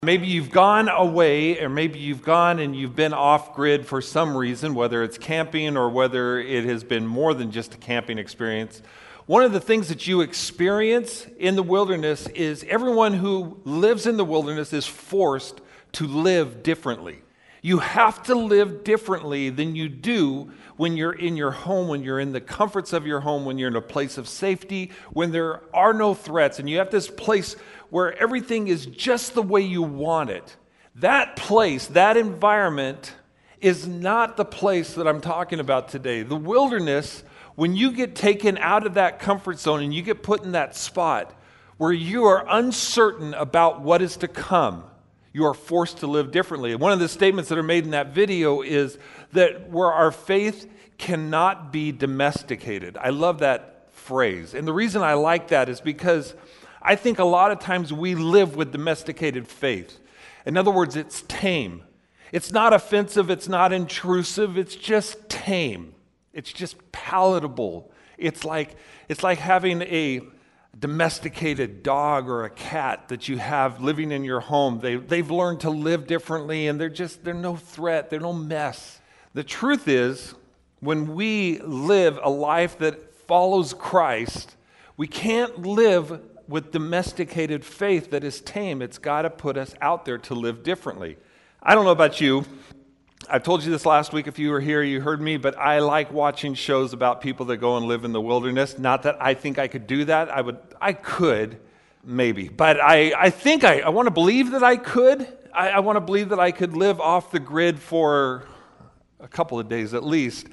Maybe you've gone away, or maybe you've gone and you've been off grid for some reason, whether it's camping or whether it has been more than just a camping experience. One of the things that you experience in the wilderness is everyone who lives in the wilderness is forced to live differently. You have to live differently than you do when you're in your home, when you're in the comforts of your home, when you're in a place of safety, when there are no threats, and you have this place where everything is just the way you want it. That place, that environment, is not the place that I'm talking about today. The wilderness, when you get taken out of that comfort zone and you get put in that spot where you are uncertain about what is to come, you are forced to live differently. One of the statements that are made in that video is that where our faith cannot be domesticated. I love that phrase. And the reason I like that is because I think a lot of times we live with domesticated faith. In other words, it's tame. It's not offensive, it's not intrusive, it's just tame. It's just palatable. It's like having a domesticated dog or a cat that you have living in your home. They've learned to live differently, and they're no threat, they're no mess. The truth is, when we live a life that follows Christ, we can't live with domesticated faith that is tame. It's got to put us out there to live differently. I don't know about you. I've told you this last week. If you were here, you heard me, but I like watching shows about people that go and live in the wilderness. Not that I think I could do that. I could, maybe. But I think I want to believe that I could. I want to believe that I could live off the grid for a couple of days at least.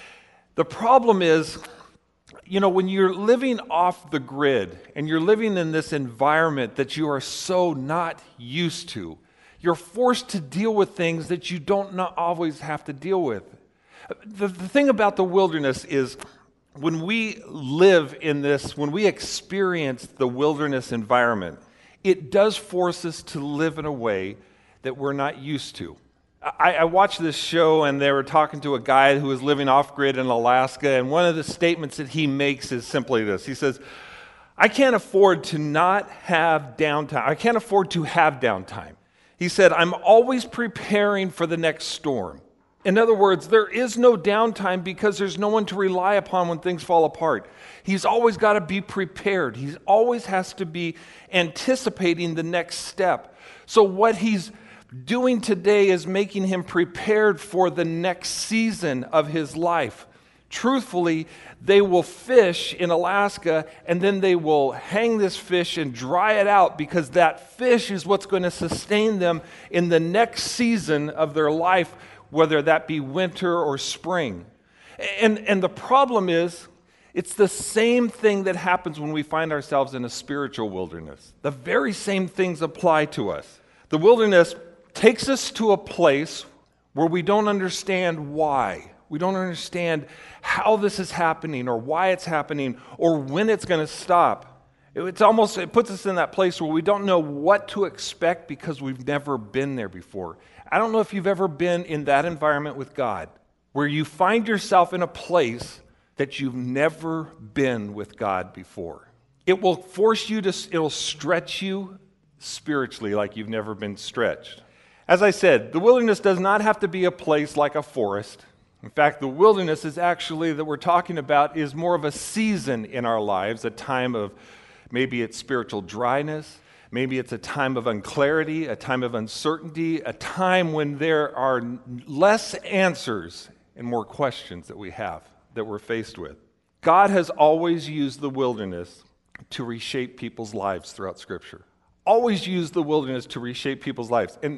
The problem is, when you're living off the grid and you're living in this environment that you are so not used to, you're forced to deal with things that you don't always have to deal with. The thing about the wilderness is when we live in this, when we experience the wilderness environment, it does force us to live in a way that we're not used to. I watched this show, and they were talking to a guy who was living off-grid in Alaska, and one of the statements that he makes is simply this. He says, I can't afford to not have downtime. I can't afford to have downtime. He said, I'm always preparing for the next storm. In other words, there is no downtime because there's no one to rely upon when things fall apart. He's always got to be prepared. He always has to be anticipating the next step. So what he's doing today is making him prepared for the next season of his life. Truthfully, they will fish in Alaska, and then they will hang this fish and dry it out because that fish is what's going to sustain them in the next season of their life, whether that be winter or spring. And the problem is, it's the same thing that happens when we find ourselves in a spiritual wilderness. The very same things apply to us. The wilderness takes us to a place where we don't understand why. We don't understand how this is happening or why it's happening or when it's going to stop. It puts us in that place where we don't know what to expect because we've never been there before. I don't know if you've ever been in that environment with God, where you find yourself in a place that you've never been with God before. It will it'll stretch you spiritually like you've never been stretched. As I said, the wilderness does not have to be a place like a forest. In fact, the wilderness is actually, that we're talking about, is more of a season in our lives, a time of, maybe it's spiritual dryness, maybe it's a time of unclarity, a time of uncertainty, a time when there are less answers and more questions that we're faced with. God has always used the wilderness to reshape people's lives throughout Scripture. Always used the wilderness to reshape people's lives. And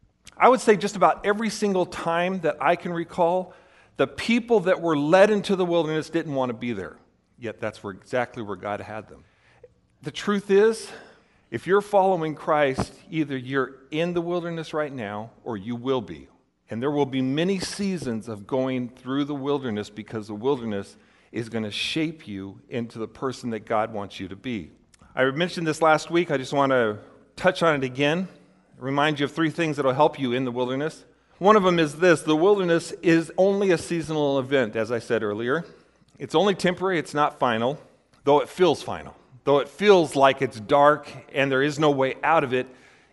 I would say just about every single time that I can recall, the people that were led into the wilderness didn't want to be there. Yet that's exactly where God had them. The truth is, if you're following Christ, either you're in the wilderness right now or you will be. And there will be many seasons of going through the wilderness because the wilderness is going to shape you into the person that God wants you to be. I mentioned this last week. I just want to touch on it again. Remind you of three things that will help you in the wilderness. One of them is this: the wilderness is only a seasonal event, as I said earlier. It's only temporary, it's not final, though it feels final. Though it feels like it's dark and there is no way out of it,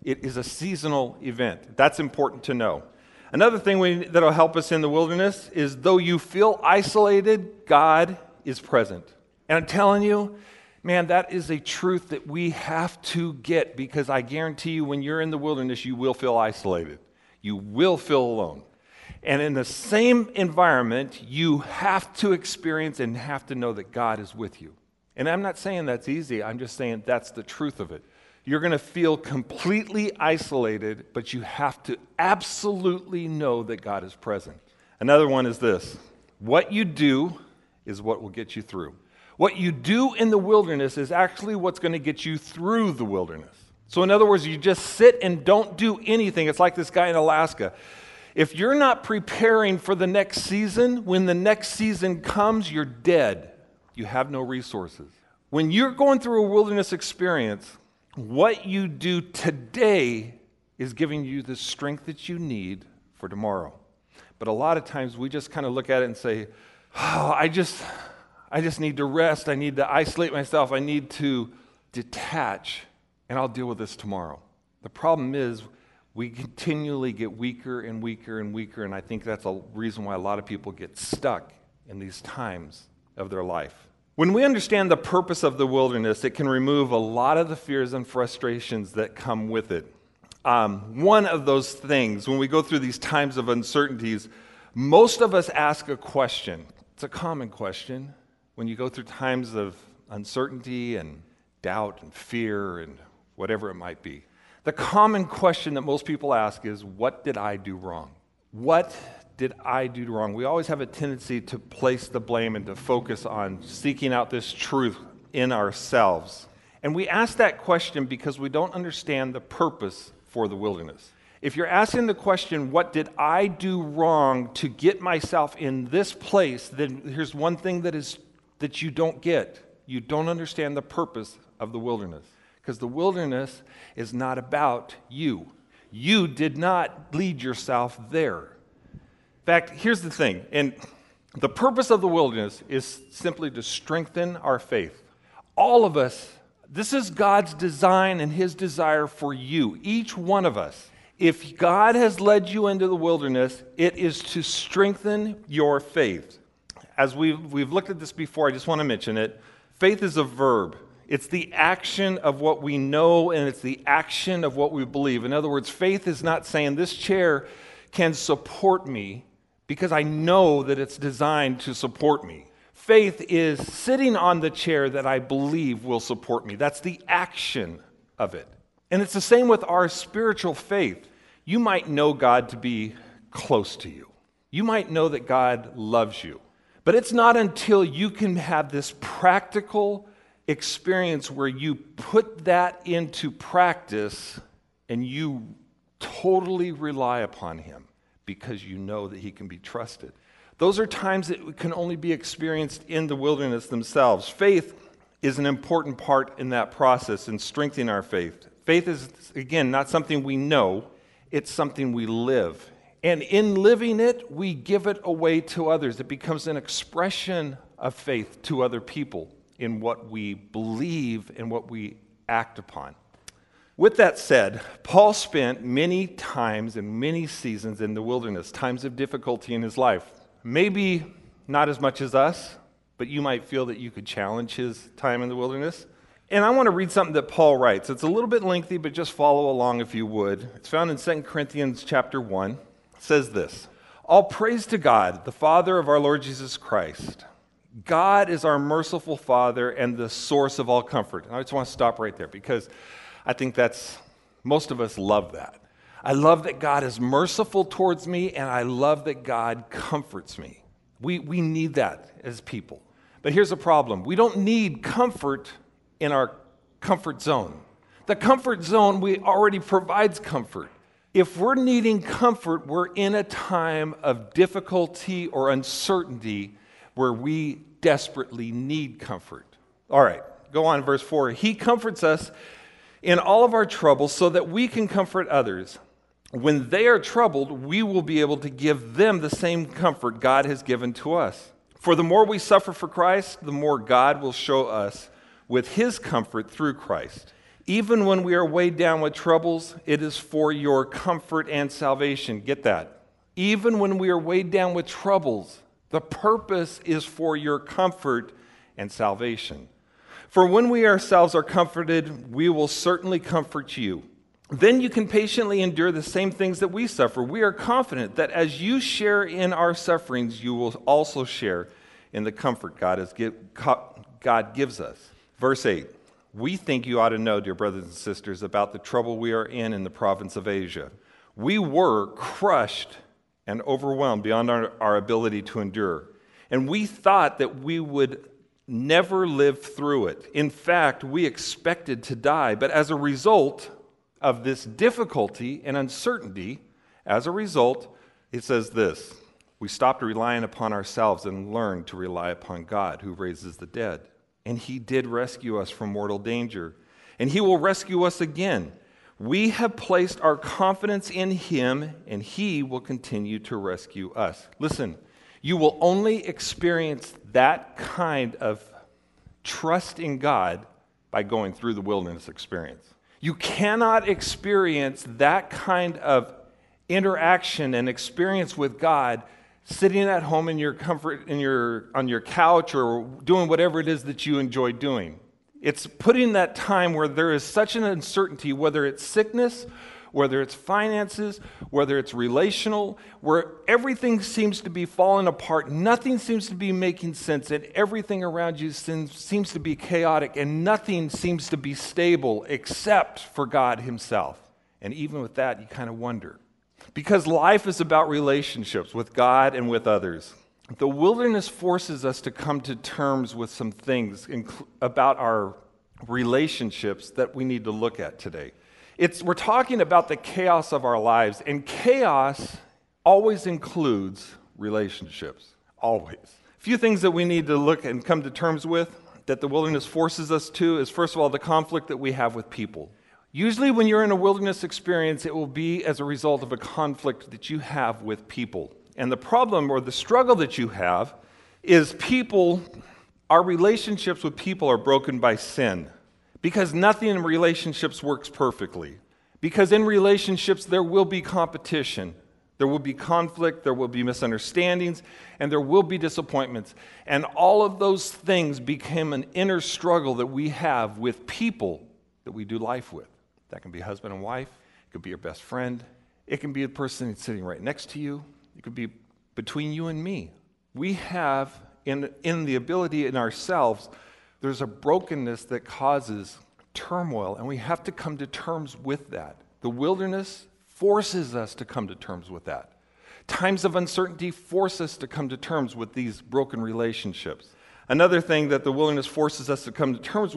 It is a seasonal event. That's important to know. Another thing that'll help us in the wilderness is though you feel isolated, God is present. And I'm telling you, man, that is a truth that we have to get, because I guarantee you when you're in the wilderness, you will feel isolated. You will feel alone. And in the same environment, you have to experience and have to know that God is with you. And I'm not saying that's easy. I'm just saying that's the truth of it. You're going to feel completely isolated, but you have to absolutely know that God is present. Another one is this: what you do is what will get you through. What you do in the wilderness is actually what's going to get you through the wilderness. So in other words, you just sit and don't do anything. It's like this guy in Alaska. If you're not preparing for the next season, when the next season comes, you're dead. You have no resources. When you're going through a wilderness experience, what you do today is giving you the strength that you need for tomorrow. But a lot of times we just kind of look at it and say, oh, I just need to rest. I need to isolate myself. I need to detach, and I'll deal with this tomorrow. The problem is we continually get weaker and weaker and weaker, and I think that's a reason why a lot of people get stuck in these times of their life. When we understand the purpose of the wilderness, it can remove a lot of the fears and frustrations that come with it. One of those things, when we go through these times of uncertainties, most of us ask a question. It's a common question. When you go through times of uncertainty and doubt and fear and whatever it might be, the common question that most people ask is, what did I do wrong? What did I do wrong? We always have a tendency to place the blame and to focus on seeking out this truth in ourselves. And we ask that question because we don't understand the purpose for the wilderness. If you're asking the question, what did I do wrong to get myself in this place, then here's one thing that you don't get. You don't understand the purpose of the wilderness. Because the wilderness is not about you. You did not lead yourself there. In fact, here's the thing, and the purpose of the wilderness is simply to strengthen our faith. All of us, this is God's design and His desire for you, each one of us. If God has led you into the wilderness, it is to strengthen your faith. As we've looked at this before, I just want to mention it. Faith is a verb. It's the action of what we know, and it's the action of what we believe. In other words, faith is not saying this chair can support me because I know that it's designed to support me. Faith is sitting on the chair that I believe will support me. That's the action of it. And it's the same with our spiritual faith. You might know God to be close to you. You might know that God loves you. But it's not until you can have this practical experience where you put that into practice and you totally rely upon Him because you know that He can be trusted. Those are times that can only be experienced in the wilderness themselves. Faith is an important part in that process in strengthening our faith. Faith is, again, not something we know, it's something we live. And in living it, we give it away to others. It becomes an expression of faith to other people in what we believe and what we act upon. With that said, Paul spent many times and many seasons in the wilderness, times of difficulty in his life. Maybe not as much as us, but you might feel that you could challenge his time in the wilderness. And I want to read something that Paul writes. It's a little bit lengthy, but just follow along if you would. It's found in 2 Corinthians chapter 1. It says this: "All praise to God, the Father of our Lord Jesus Christ. God is our merciful Father and the source of all comfort." And I just want to stop right there because I think most of us love that. I love that God is merciful towards me, and I love that God comforts me. We need that as people. But here's the problem. We don't need comfort in our comfort zone. The comfort zone already provides comfort. If we're needing comfort, we're in a time of difficulty or uncertainty where we desperately need comfort. All right, go on, verse 4. "He comforts us in all of our troubles so that we can comfort others. When they are troubled, we will be able to give them the same comfort God has given to us. For the more we suffer for Christ, the more God will show us with His comfort through Christ. Even when we are weighed down with troubles, it is for your comfort and salvation. Get that? Even when we are weighed down with troubles, the purpose is for your comfort and salvation. For when we ourselves are comforted, we will certainly comfort you. Then you can patiently endure the same things that we suffer. We are confident that as you share in our sufferings, you will also share in the comfort God gives us. Verse 8, we think you ought to know, dear brothers and sisters, about the trouble we are in the province of Asia. We were crushed and overwhelmed beyond our ability to endure. And we thought that we would never live through it. In fact, we expected to die. But as a result of this difficulty and uncertainty, as a result, it says this, we stopped relying upon ourselves and learned to rely upon God who raises the dead. And he did rescue us from mortal danger. And he will rescue us again. We have placed our confidence in him, and he will continue to rescue us. Listen, you will only experience that kind of trust in God by going through the wilderness experience. You cannot experience that kind of interaction and experience with God sitting at home in your comfort, on your couch, or doing whatever it is that you enjoy doing. It's putting that time where there is such an uncertainty, whether it's sickness, whether it's finances, whether it's relational, where everything seems to be falling apart, nothing seems to be making sense, and everything around you seems to be chaotic, and nothing seems to be stable except for God himself. And even with that, you kind of wonder. Because life is about relationships with God and with others. The wilderness forces us to come to terms with some things about our relationships that we need to look at today. We're talking about the chaos of our lives, and chaos always includes relationships, always. A few things that we need to look and come to terms with that the wilderness forces us to is, first of all, the conflict that we have with people. Usually when you're in a wilderness experience, it will be as a result of a conflict that you have with people. And the problem or the struggle that you have is our relationships with people are broken by sin. Because nothing in relationships works perfectly. Because in relationships, there will be competition. There will be conflict, there will be misunderstandings, and there will be disappointments. And all of those things become an inner struggle that we have with people that we do life with. That can be husband and wife. It could be your best friend. It can be a person sitting right next to you. It could be between you and me. We have, in the ability in ourselves, there's a brokenness that causes turmoil, and we have to come to terms with that. The wilderness forces us to come to terms with that. Times of uncertainty force us to come to terms with these broken relationships. Another thing that the wilderness forces us to come to terms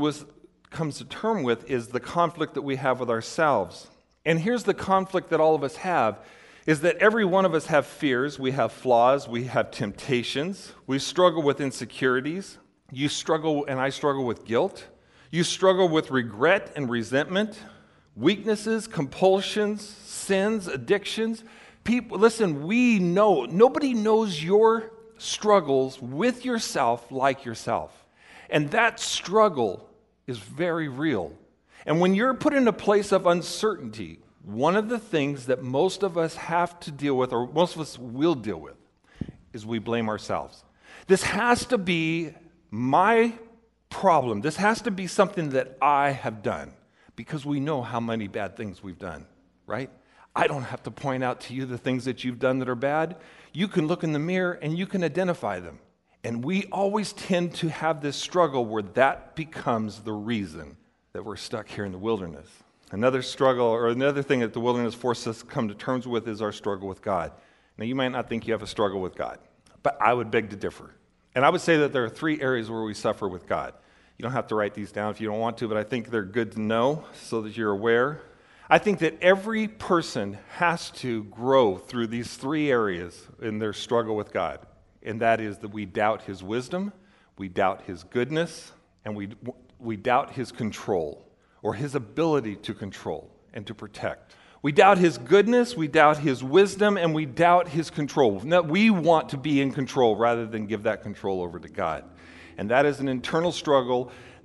with is the conflict that we have with ourselves. And here's the conflict that all of us have, is that every one of us have fears, we have flaws, we have temptations, we struggle with insecurities. You struggle, and I struggle with guilt. You struggle with regret and resentment, weaknesses, compulsions, sins, addictions. People, listen, we know, nobody knows your struggles with yourself like yourself. And that struggle is very real. And when you're put in a place of uncertainty, one of the things that most of us have to deal with, or most of us will deal with, is we blame ourselves. This has to be my problem. This has to be something that I have done, because we know how many bad things we've done, right? I don't have to point out to you the things that you've done that are bad. You can look in the mirror and you can identify them. And we always tend to have this struggle where that becomes the reason that we're stuck here in the wilderness. Another struggle, or another thing that the wilderness forces us to come to terms with, is our struggle with God. Now, you might not think you have a struggle with God, but I would beg to differ. And I would say that there are 3 areas where we suffer with God. You don't have to write these down if you don't want to, but I think they're good to know so that you're aware. I think that every person has to grow through these 3 areas in their struggle with God. And that is that we doubt his wisdom, we doubt his goodness, and we doubt his control, or his ability to control and to protect. We doubt his goodness, we doubt his wisdom, and we doubt his control. Now, we want to be in control rather than give that control over to God. And that is an internal struggle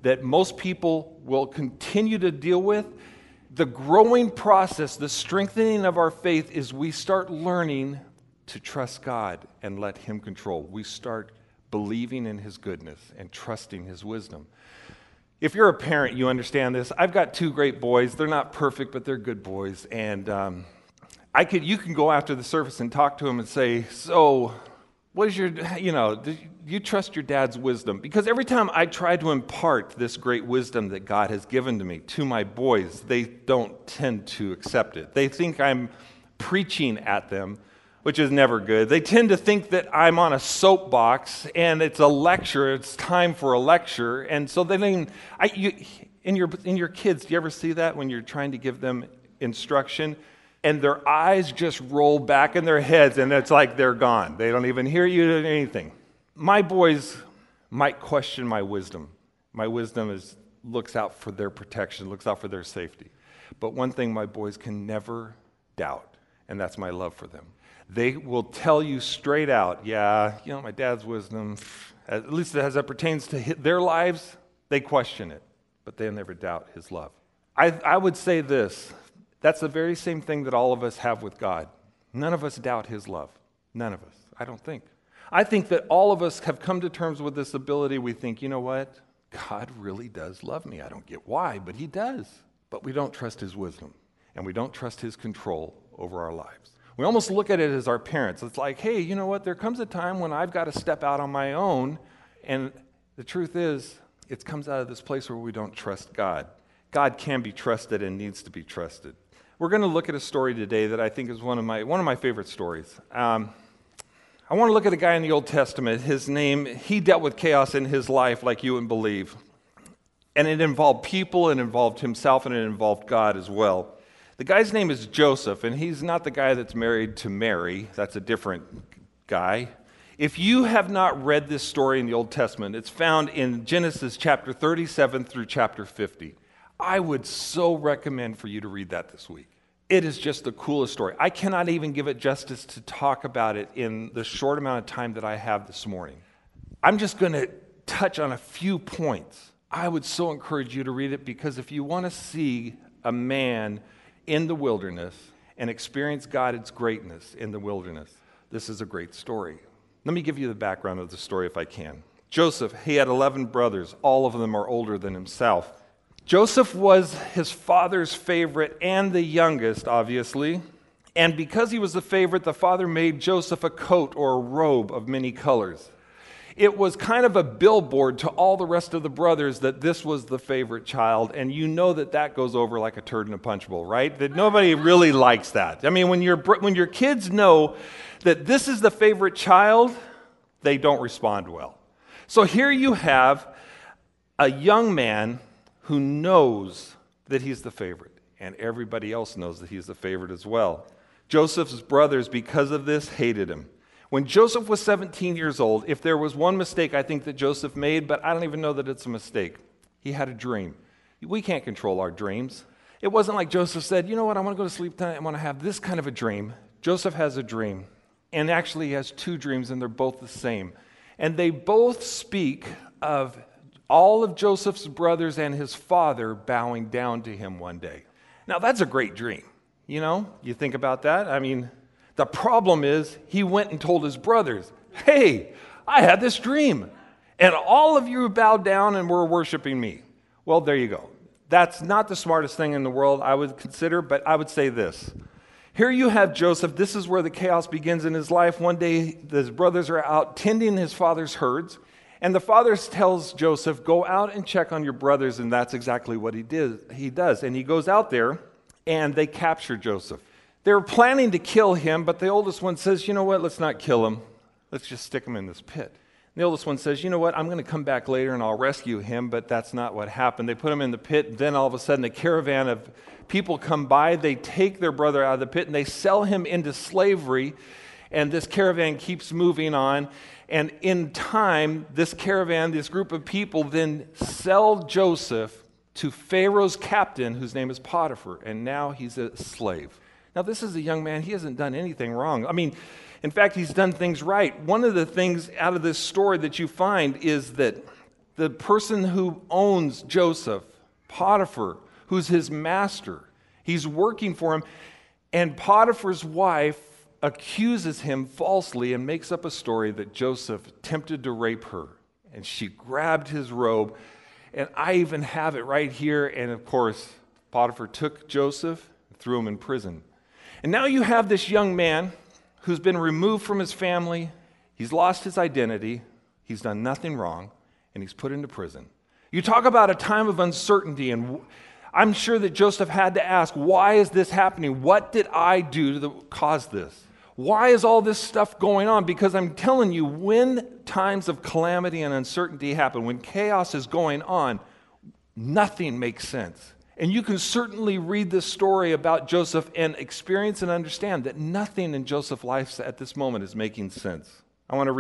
that most people will continue to deal with. The growing process, the strengthening of our faith is we start learning to trust God and let Him control. We start believing in His goodness and trusting His wisdom. If you're a parent, you understand this. I've got two great boys. They're not perfect, but they're good boys. And you can go after the service and talk to them and say, so what is do you trust your dad's wisdom? Because every time I try to impart this great wisdom that God has given to me to my boys, they don't tend to accept it. They think I'm preaching at them, which is never good. They tend to think that I'm on a soapbox and it's a lecture. It's time for a lecture, and so they don't even. In your kids, do you ever see that when you're trying to give them instruction, and their eyes just roll back in their heads, and it's like they're gone. They don't even hear you or anything. My boys might question my wisdom. My wisdom looks out for their protection, looks out for their safety. But one thing my boys can never doubt, and that's my love for them. They will tell you straight out, yeah, my dad's wisdom, at least as it pertains to their lives, they question it, but they'll never doubt His love. I would say this, that's the very same thing that all of us have with God. None of us doubt His love. None of us, I don't think. I think that all of us have come to terms with this ability. We think, you know what? God really does love me. I don't get why, but He does. But we don't trust His wisdom, and we don't trust His control over our lives. We almost look at it as our parents. It's like, hey, you know what? There comes a time when I've got to step out on my own, and the truth is, it comes out of this place where we don't trust God. God can be trusted and needs to be trusted. We're going to look at a story today that I think is one of my favorite stories. I want to look at a guy in the Old Testament. He dealt with chaos in his life like you wouldn't believe. And it involved people, it involved himself, and it involved God as well. The guy's name is Joseph, and he's not the guy that's married to Mary. That's a different guy. If you have not read this story in the Old Testament, it's found in Genesis chapter 37 through chapter 50. I would so recommend for you to read that this week. It is just the coolest story. I cannot even give it justice to talk about it in the short amount of time that I have this morning. I'm just going to touch on a few points. I would so encourage you to read it, because if you want to see a man in the wilderness and experience God's greatness in the wilderness, this is a great story. Let me give you the background of the story if I can. Joseph, he had 11 brothers. All of them are older than himself. Joseph was his father's favorite and the youngest, obviously. And because he was the favorite, the father made Joseph a coat or a robe of many colors. It was kind of a billboard to all the rest of the brothers that this was the favorite child, and you know that goes over like a turd in a punch bowl, right? That nobody really likes that. I mean, when your kids know that this is the favorite child, they don't respond well. So here you have a young man who knows that he's the favorite, and everybody else knows that he's the favorite as well. Joseph's brothers, because of this, hated him. When Joseph was 17 years old, if there was one mistake I think that Joseph made, but I don't even know that it's a mistake, he had a dream. We can't control our dreams. It wasn't like Joseph said, you know what, I want to go to sleep tonight, I want to have this kind of a dream. Joseph has a dream, and actually he has two dreams, and they're both the same. And they both speak of all of Joseph's brothers and his father bowing down to him one day. Now, that's a great dream. You think about that. I mean, the problem is he went and told his brothers, hey, I had this dream, and all of you bowed down and were worshiping me. Well, there you go. That's not the smartest thing in the world, I would consider, but I would say this. Here you have Joseph. This is where the chaos begins in his life. One day, his brothers are out tending his father's herds, and the father tells Joseph, go out and check on your brothers, and that's exactly what he does. And he goes out there, and they capture Joseph. They were planning to kill him, but the oldest one says, you know what, let's not kill him. Let's just stick him in this pit. And the oldest one says, you know what, I'm going to come back later and I'll rescue him, but that's not what happened. They put him in the pit, then all of a sudden a caravan of people come by, they take their brother out of the pit, and they sell him into slavery, and this caravan keeps moving on. And in time, this caravan, this group of people then sell Joseph to Pharaoh's captain, whose name is Potiphar, and now he's a slave. Now, this is a young man. He hasn't done anything wrong. I mean, in fact, he's done things right. One of the things out of this story that you find is that the person who owns Joseph, Potiphar, who's his master. He's working for him, and Potiphar's wife accuses him falsely and makes up a story that Joseph attempted to rape her, and she grabbed his robe, and I even have it right here, and of course, Potiphar took Joseph and threw him in prison. And now you have this young man who's been removed from his family, he's lost his identity, he's done nothing wrong, and he's put into prison. You talk about a time of uncertainty, and I'm sure that Joseph had to ask, why is this happening? What did I do to cause this? Why is all this stuff going on? Because I'm telling you, when times of calamity and uncertainty happen, when chaos is going on, nothing makes sense. And you can certainly read this story about Joseph and experience and understand that nothing in Joseph's life at this moment is making sense. I want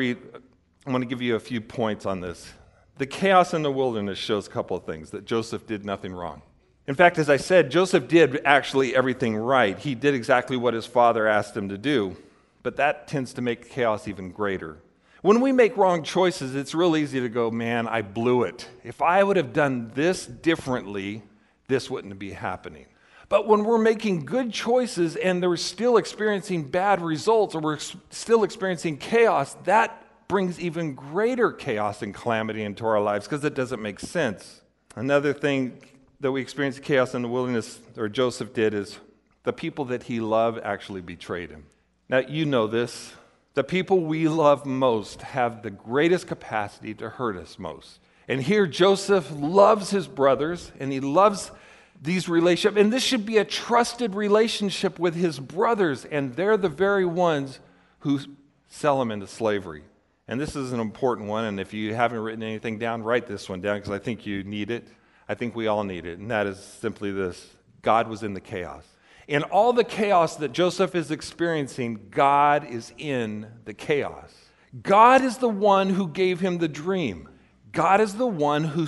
to give you a few points on this. The chaos in the wilderness shows a couple of things, that Joseph did nothing wrong. In fact, as I said, Joseph did actually everything right. He did exactly what his father asked him to do, but that tends to make chaos even greater. When we make wrong choices, it's real easy to go, man, I blew it. If I would have done this differently, this wouldn't be happening. But when we're making good choices and we're still experiencing bad results, or we're still experiencing chaos, that brings even greater chaos and calamity into our lives because it doesn't make sense. Another thing that we experienced chaos in the wilderness, or Joseph did, is the people that he loved actually betrayed him. Now, you know this. The people we love most have the greatest capacity to hurt us most. And here Joseph loves his brothers, and he loves these relationships. And this should be a trusted relationship with his brothers, and they're the very ones who sell him into slavery. And this is an important one, and if you haven't written anything down, write this one down, because I think you need it. I think we all need it, and that is simply this: God was in the chaos. In all the chaos that Joseph is experiencing, God is in the chaos. God is the one who gave him the dream. God is the one who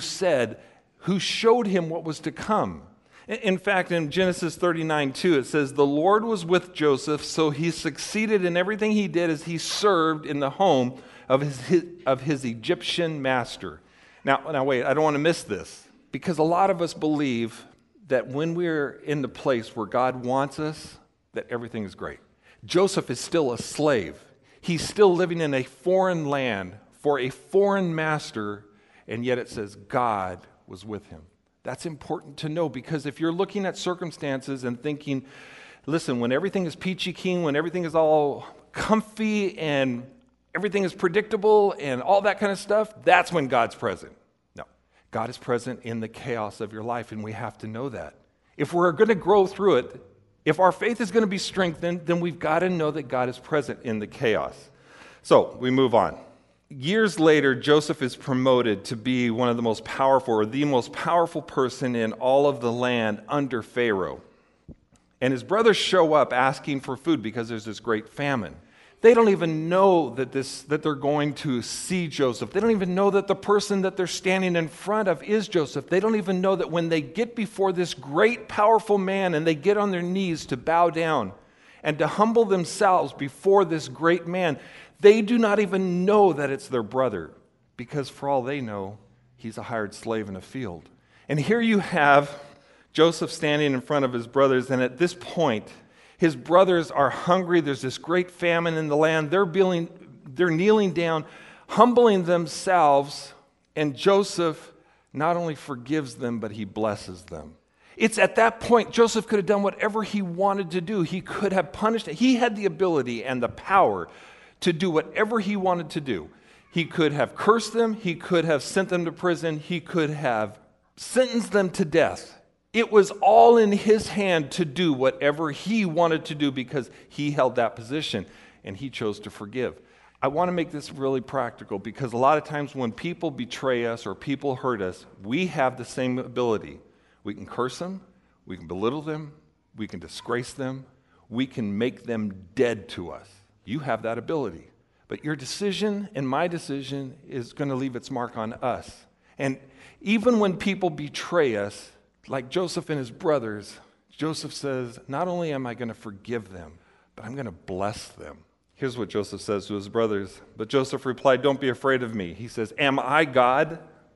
showed him what was to come. In fact, in Genesis 39:2, it says, "The Lord was with Joseph, so he succeeded in everything he did as he served in the home of his Egyptian master." Now wait, I don't want to miss this, because a lot of us believe that when we're in the place where God wants us, that everything is great. Joseph is still a slave. He's still living in a foreign land for a foreign master, and yet it says God was with him. That's important to know, because if you're looking at circumstances and thinking, listen, when everything is peachy keen, when everything is all comfy and everything is predictable and all that kind of stuff, that's when God's present. No, God is present in the chaos of your life, and we have to know that. If we're going to grow through it, if our faith is going to be strengthened, then we've got to know that God is present in the chaos. So we move on. Years later, Joseph is promoted to be one of the most powerful, or the most powerful person in all of the land under Pharaoh. And his brothers show up asking for food because there's this great famine. They don't even know that they're going to see Joseph. They don't even know that the person that they're standing in front of is Joseph. They don't even know that when they get before this great, powerful man and they get on their knees to bow down and to humble themselves before this great man, they do not even know that it's their brother, because for all they know, he's a hired slave in a field. And here you have Joseph standing in front of his brothers, and at this point, his brothers are hungry. There's this great famine in the land. They're kneeling down, humbling themselves, and Joseph not only forgives them, but he blesses them. It's at that point Joseph could have done whatever he wanted to do. He could have punished it. He had the ability and the power to do whatever he wanted to do. He could have cursed them. He could have sent them to prison. He could have sentenced them to death. It was all in his hand to do whatever he wanted to do, because he held that position, and he chose to forgive. I want to make this really practical, because a lot of times when people betray us or people hurt us, we have the same ability. We can curse them, we can belittle them, we can disgrace them, we can make them dead to us. You have that ability. But your decision and my decision is going to leave its mark on us. And even when people betray us, like Joseph and his brothers, Joseph says, not only am I going to forgive them, but I'm going to bless them. Here's what Joseph says to his brothers. But Joseph replied, "Don't be afraid of me." He says, "Am I God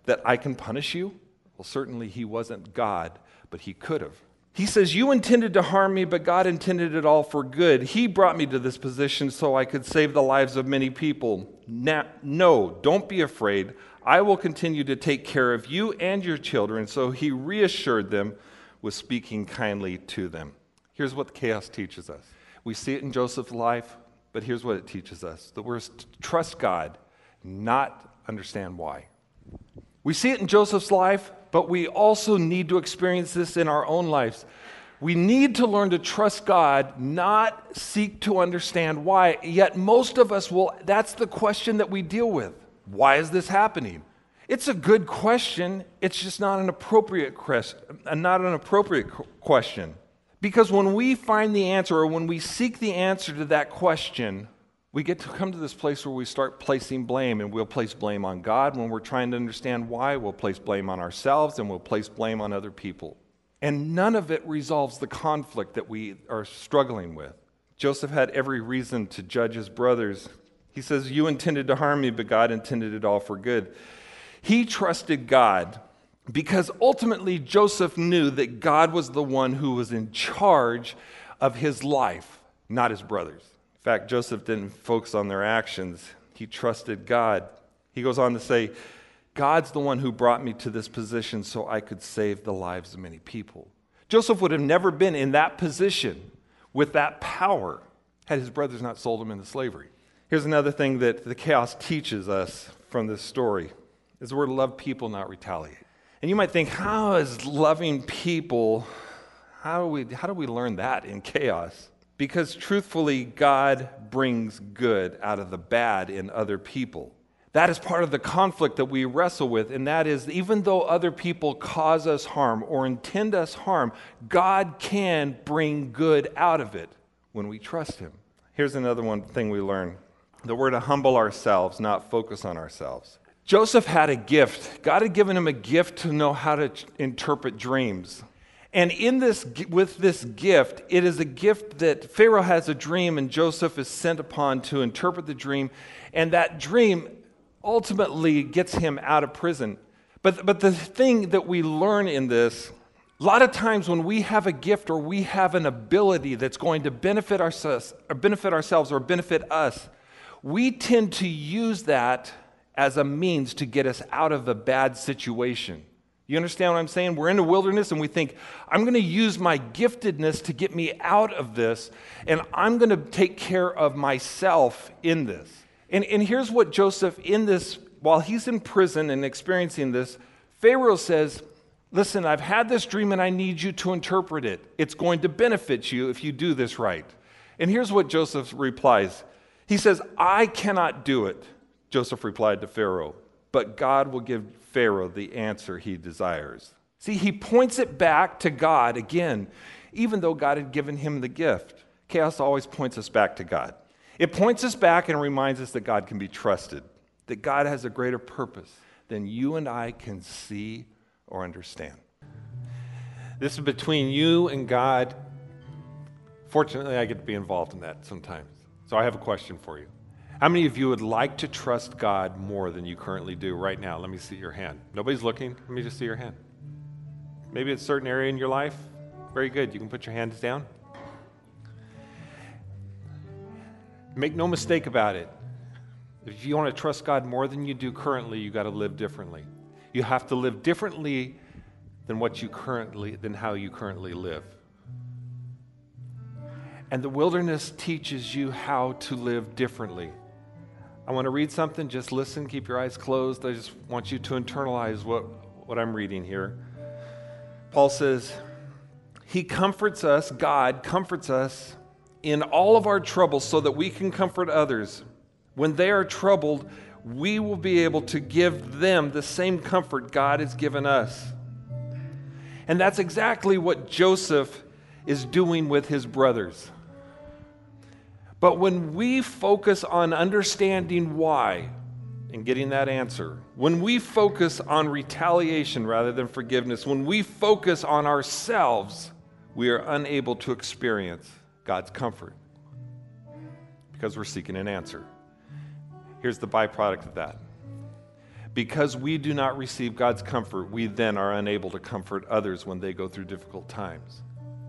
that I can punish you? Well, certainly he wasn't God, but he could have. He says, you intended to harm me, but God intended it all for good. He brought me to this position so I could save the lives of many people. Now, no, don't be afraid. I will continue to take care of you and your children. So he reassured them with speaking kindly to them. Here's what chaos teaches us. We see it in Joseph's life, but here's what it teaches us. That we're to trust God, not understand why. We see it in Joseph's life, but we also need to experience this in our own lives. We need to learn to trust God, not seek to understand why. Yet most of us will, that's the question that we deal with. Why is this happening? It's a good question. It's just not an appropriate question. Because when we find the answer, or when we seek the answer to that question, we get to come to this place where we start placing blame, and we'll place blame on God. When we're trying to understand why, we'll place blame on ourselves, and we'll place blame on other people. And none of it resolves the conflict that we are struggling with. Joseph had every reason to judge his brothers. He says, you intended to harm me, but God intended it all for good. He trusted God because ultimately Joseph knew that God was the one who was in charge of his life, not his brothers. In fact, Joseph didn't focus on their actions. He trusted God. He goes on to say, God's the one who brought me to this position so I could save the lives of many people. Joseph would have never been in that position with that power had his brothers not sold him into slavery. Here's another thing that the chaos teaches us from this story, is we're to love people, not retaliate. And you might think, how is loving people, how do we learn that in chaos? Because truthfully, God brings good out of the bad in other people. That is part of the conflict that we wrestle with, and that is, even though other people cause us harm or intend us harm, God can bring good out of it when we trust Him. Here's another one thing we learn, that we're to humble ourselves, not focus on ourselves. Joseph had a gift. God had given him a gift to know how to interpret dreams. And with this gift, it is a gift that Pharaoh has a dream and Joseph is sent upon to interpret the dream. And that dream ultimately gets him out of prison. But the thing that we learn in this, a lot of times when we have a gift or we have an ability that's going to benefit ourselves or benefit us, we tend to use that as a means to get us out of a bad situation. You understand what I'm saying? We're in the wilderness and we think, I'm going to use my giftedness to get me out of this, and I'm going to take care of myself in this. And here's what Joseph, in this, while he's in prison and experiencing this, Pharaoh says, listen, I've had this dream and I need you to interpret it. It's going to benefit you if you do this right. And here's what Joseph replies. He says, I cannot do it. Joseph replied to Pharaoh, but God will give Pharaoh the answer he desires. See, he points it back to God again, even though God had given him the gift. Chaos always points us back to God. It points us back and reminds us that God can be trusted, that God has a greater purpose than you and I can see or understand. This is between you and God. Fortunately, I get to be involved in that sometimes. So I have a question for you. How many of you would like to trust God more than you currently do right now? Let me see your hand. Nobody's looking. Let me just see your hand. Maybe it's a certain area in your life. Very good. You can put your hands down. Make no mistake about it. If you want to trust God more than you do currently, you got to live differently. You have to live differently than how you currently live. And the wilderness teaches you how to live differently. I want to read something. Just listen. Keep your eyes closed. I just want you to internalize what I'm reading here. Paul says, He comforts us, God comforts us in all of our troubles so that we can comfort others. When they are troubled, we will be able to give them the same comfort God has given us. And that's exactly what Joseph is doing with his brothers. But when we focus on understanding why and getting that answer, when we focus on retaliation rather than forgiveness, when we focus on ourselves, we are unable to experience God's comfort because we're seeking an answer. Here's the byproduct of that. Because we do not receive God's comfort, we then are unable to comfort others when they go through difficult times.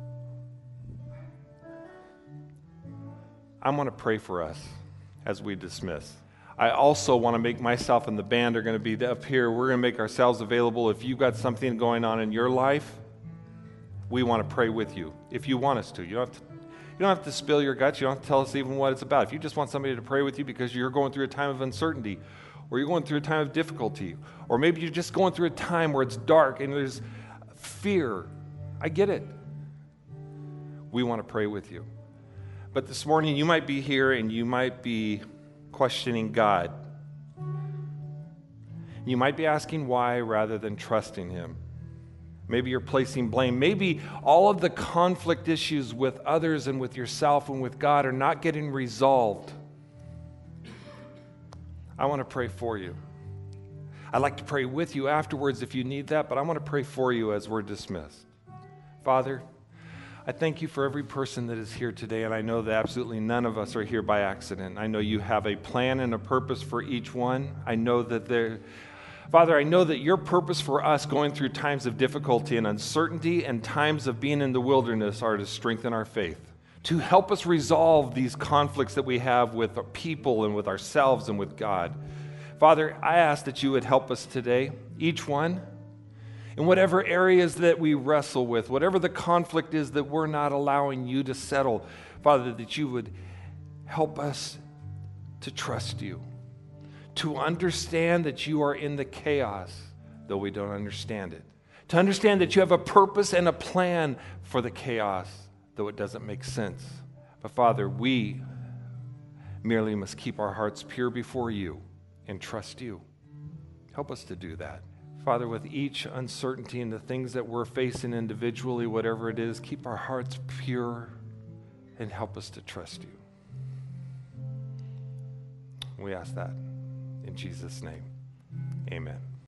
I want to pray for us as we dismiss. I also want to make myself and the band are going to be up here. We're going to make ourselves available. If you've got something going on in your life, we want to pray with you. If you want us to. You don't have to spill your guts. You don't have to tell us even what it's about. If you just want somebody to pray with you because you're going through a time of uncertainty, or you're going through a time of difficulty, or maybe you're just going through a time where it's dark and there's fear, I get it. We want to pray with you. But this morning, you might be here and you might be questioning God. You might be asking why rather than trusting Him. Maybe you're placing blame. Maybe all of the conflict issues with others and with yourself and with God are not getting resolved. I want to pray for you. I'd like to pray with you afterwards if you need that, but I want to pray for you as we're dismissed. Father, I thank you for every person that is here today, and I know that absolutely none of us are here by accident. I know you have a plan and a purpose for each one. I know that Father, I know that your purpose for us going through times of difficulty and uncertainty and times of being in the wilderness are to strengthen our faith, to help us resolve these conflicts that we have with people and with ourselves and with God. Father, I ask that you would help us today, each one, in whatever areas that we wrestle with, whatever the conflict is that we're not allowing you to settle, Father, that you would help us to trust you, to understand that you are in the chaos, though we don't understand it, to understand that you have a purpose and a plan for the chaos, though it doesn't make sense. But Father, we merely must keep our hearts pure before you and trust you. Help us to do that. Father, with each uncertainty and the things that we're facing individually, whatever it is, keep our hearts pure and help us to trust you. We ask that in Jesus' name. Amen.